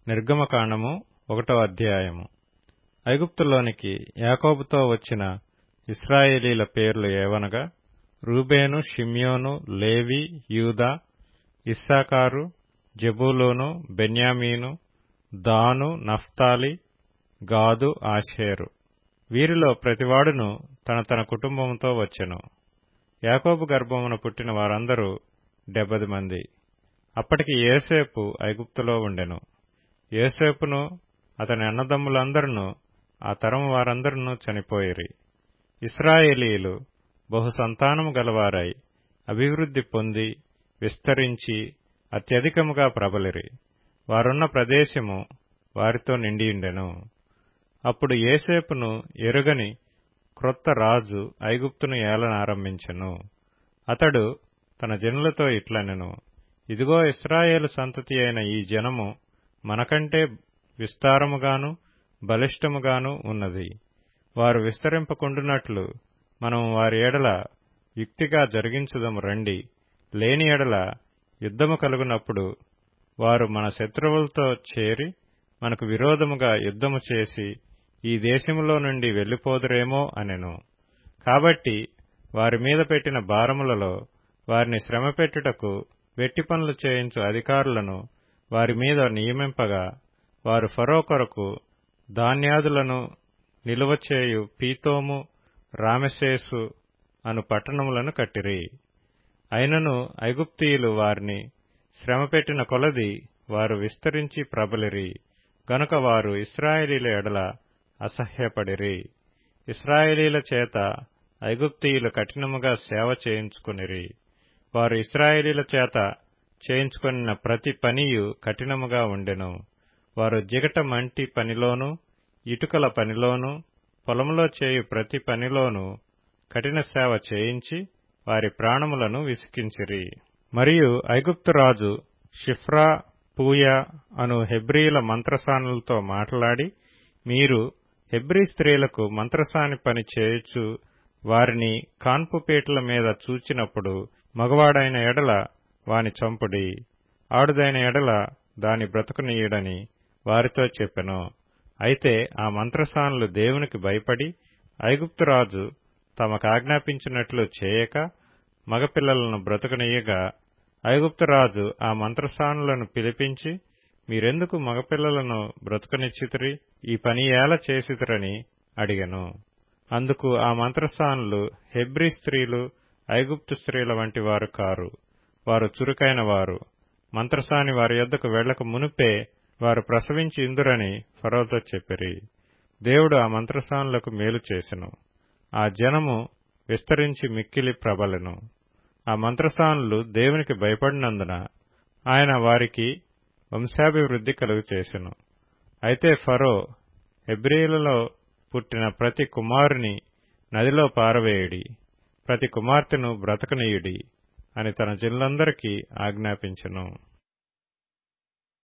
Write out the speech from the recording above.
నిర్గమకాండము 1వ అధ్యాయము. ఐగుప్తులోనికి యాకోబుతో వచ్చిన ఇశ్రాయేలీల పేర్లు ఏవనగా రూబేను, షిమ్యోను, లేవి, యూదా, ఇస్సాకారు, జెబూలూను, బెన్యామీను, దాను, నఫ్తాలి, గాదు, ఆషేరు. వీరిలో ప్రతివాడును తన తన కుటుంబముతో వచ్చెను. యాకోబు గర్భమున పుట్టిన వారందరూ 70 మంది. అప్పటికి యోసేపు ఐగుప్తులో ఉండెను. యోసేపును అతని అన్నదమ్ములందరును ఆ తరము వారందరును చనిపోయిరి. ఇశ్రాయేలీయులు బహుసంతానము గలవారై అభివృద్ధి పొంది విస్తరించి అత్యధికముగా ప్రబలిరి. వారున్న ప్రదేశము వారితో నిండియుండెను. అప్పుడు యోసేపును ఎరుగని క్రొత్త రాజు ఐగుప్తును ఏలనారంభించెను. అతడు తన జనులతో ఇట్లనెను: ఇదిగో, ఇశ్రాయేలు సంతతి అయిన ఈ జనము మనకంటే విస్తారముగాను బలిష్టముగాను ఉన్నది. వారు విస్తరింపకుండునట్లు మనము వారి ఎడల యుక్తిగా జరిగించుదము రండి. లేని ఎడల యుద్ధము కలుగునప్పుడు వారు మన శత్రువులతో చేరి మనకు విరోధముగా యుద్ధము చేసి ఈ దేశములో నుండి వెళ్లిపోదురేమో అనెను. కాబట్టి వారి మీద పెట్టిన భారములలో వారిని శ్రమపెట్టుటకు వెట్టి పనులు చేయించు అధికారులను వారి మీద నియమింపగా, వారు ఫరో కొరకు ధాన్యాదులను నిలువచేయు పీతోము, రామెసేసు అను పట్టణములను కట్టిరి. అయినను ఐగుప్తీయులు వారిని శ్రమపెట్టిన కొలది వారు విస్తరించి ప్రబలిరి గనుక వారు ఇశ్రాయేలీల ఎడల అసహ్యపడిరి. ఇశ్రాయేలీల చేత ఐగుప్తీయులు కఠినముగా సేవ చేయించుకొనిరి. వారు ఇశ్రాయేలీల చేత చేయించుకొనిన ప్రతి పనియు కఠినముగా ఉండెను. వారు జిగట మంటి పనిలోను, ఇటుకల పనిలోను, పొలములో చేయు ప్రతి పనిలోను కఠిన సేవ చేయించి వారి ప్రాణములను విసికించిరి. మరియు ఐగుప్తు రాజు షిఫ్రా, పూయా అను హెబ్రీల మంత్రసానులతో మాట్లాడి, మీరు హెబ్రీ స్త్రీలకు మంత్రసాని పని చేయుచు వారిని కాన్పు పీటల మీద చూచినప్పుడు మగవాడైన ఎడల వాని చంపుడి, ఆడుదైన ఎడల దాని బ్రతుకునీయుడని వారితో చెప్పెను. అయితే ఆ మంత్రసానులు దేవునికి భయపడి ఐగుప్తురాజు తమకాజ్ఞాపించినట్లు చేయక మగపిల్లలను బ్రతుకునీయగా, ఐగుప్తురాజు ఆ మంత్రసానులను పిలిపించి, మీరెందుకు మగపిల్లలను బ్రతుకనిచ్చితిరి? ఈ పని ఏల చేసితిరని అడిగెను. అందుకు ఆ మంత్రసానులు, హెబ్రీ స్త్రీలు ఐగుప్తు స్త్రీల వంటి వారు కారు, వారు చురుకైన వారు. మంత్రసాని వారి యొద్దకు వెళ్లక మునుపే వారు ప్రసవించి ఇందురని ఫరోతో చెప్పిరి. దేవుడు ఆ మంత్రసానులకు మేలు చేసెను. ఆ జనము విస్తరించి మిక్కిలి ప్రబలెను. ఆ మంత్రసానులు దేవునికి భయపడినందున ఆయన వారికి వంశాభివృద్ధి కలుగు చేసెను. అయితే ఫరో, హెబ్రీలలో పుట్టిన ప్రతి కుమారుని నదిలో పారవేయుడి, ప్రతి కుమార్తెను బ్రతకనీయుడి అని తన జనులందరికీ ఆజ్ఞాపించెను.